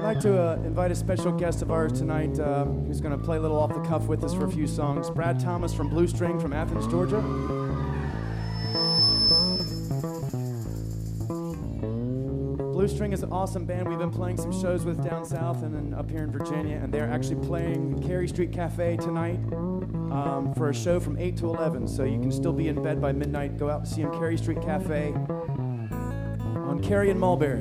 like to invite a special guest of ours tonight who's going to play a little off the cuff with us for a few songs. Brad Thomas from Blue String from Athens, Georgia. Blue String is an awesome band we've been playing some shows with down south and then up here in Virginia, and they're actually playing Cary Street Cafe tonight for a show from 8 to 11, so you can still be in bed by midnight. Go out and see them, Cary Street Cafe on Cary and Mulberry.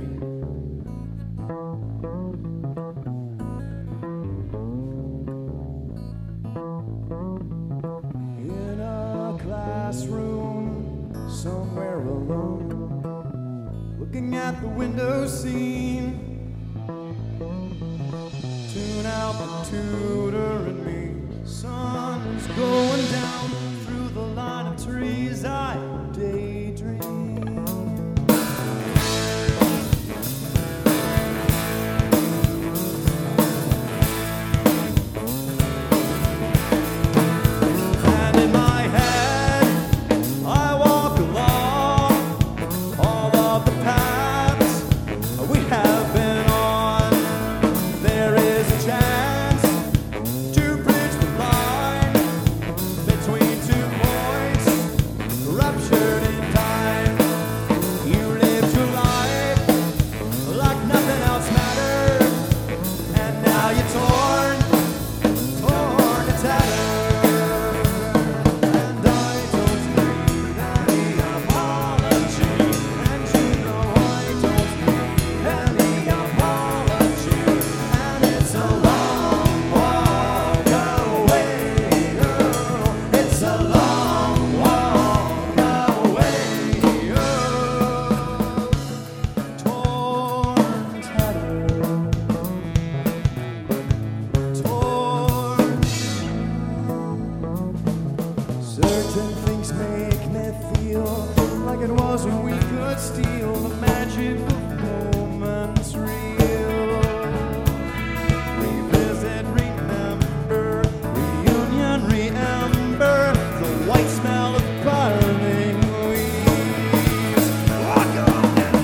In a classroom somewhere alone, looking at the window scene, tune out the tutor and me. Sun is going down through the line of trees. I daydream. Certain things make me feel like it was when we could steal the magic of moments real. Revisit, remember, reunion, re-ember, the white smell of burning leaves. Walk on now.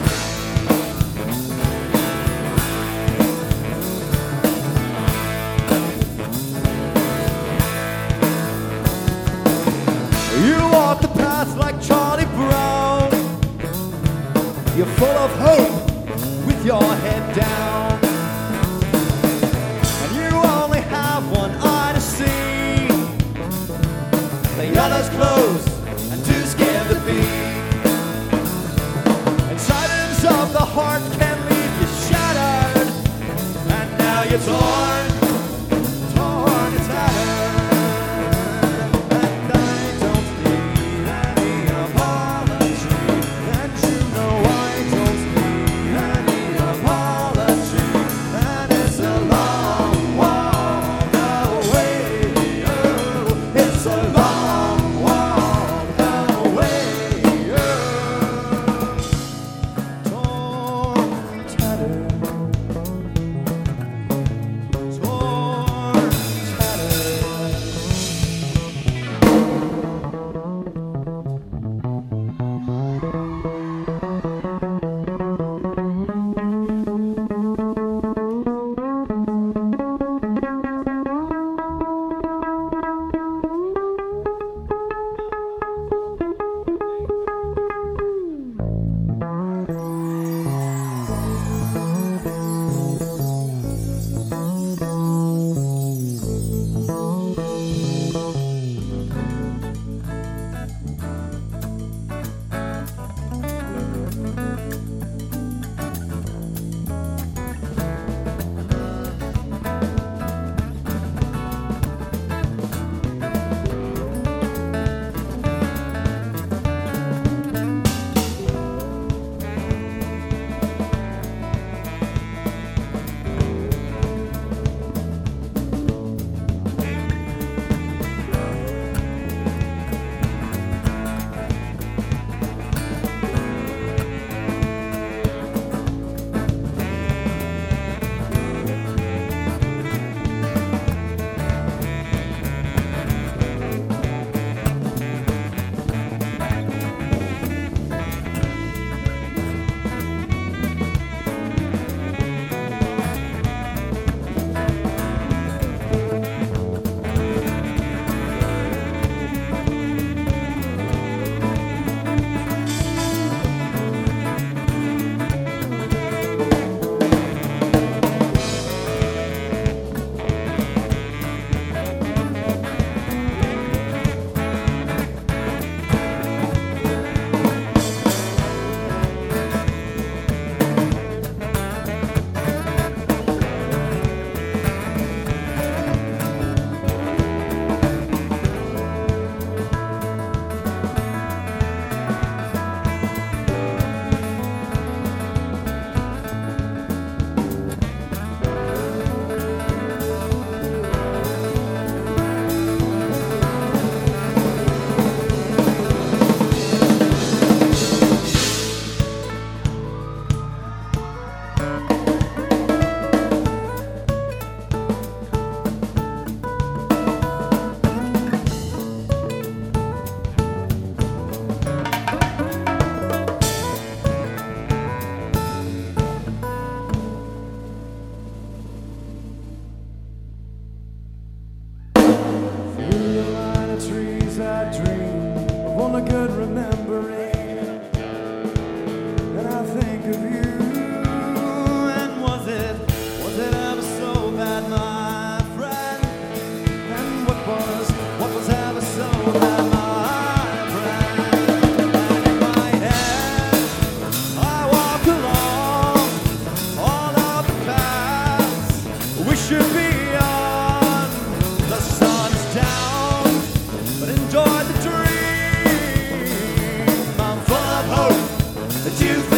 You walk the path like Charlie Brown. You're full of hope with your head down, and you only have one eye to see. The other's closed and too scared to be. And silence of the heart can leave you shattered, and now you're torn and tattered. 2,